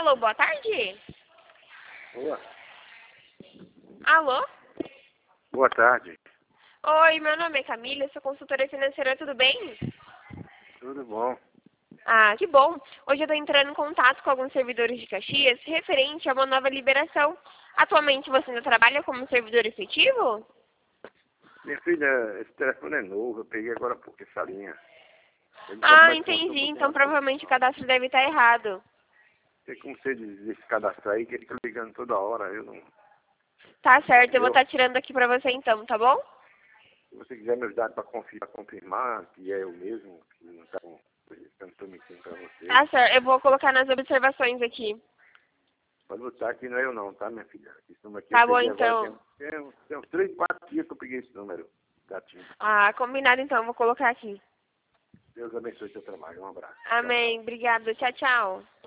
Alô, boa tarde? Boa. Alô? Boa tarde. Oi, meu nome é Camila, eu sou consultora financeira, tudo bem? Tudo bom? Ah, que bom. Hoje eu estou entrando em contato com alguns servidores de Caxias referente a uma nova liberação. Atualmente você ainda trabalha como servidor efetivo? Minha filha, esse telefone é novo, eu peguei agora há pouco essa linha. Ele só Ah, começa com um entendi. pouquinho Então mais pra provavelmente o cadastro deve estar errado. Tem como você descadastrar aí, que ele fica ligando toda hora, eu não... Tá certo, eu vou Entendeu? estar tirando aqui pra você então, tá bom? Se você quiser me ajudar para confirmar que é eu mesmo, que não está tô mentindo para você, Tá certo, eu vou colocar nas observações aqui. pode botar que não é eu não, tá, minha filha? Esse número aqui eu Tá bom, peguei agora, então. tem uns 3, 4 dias que eu peguei esse número, gatinho. Ah, combinado então, vou colocar aqui. Deus abençoe seu trabalho, um abraço. Tchau, tchau. Amém, obrigada, tchau, tchau.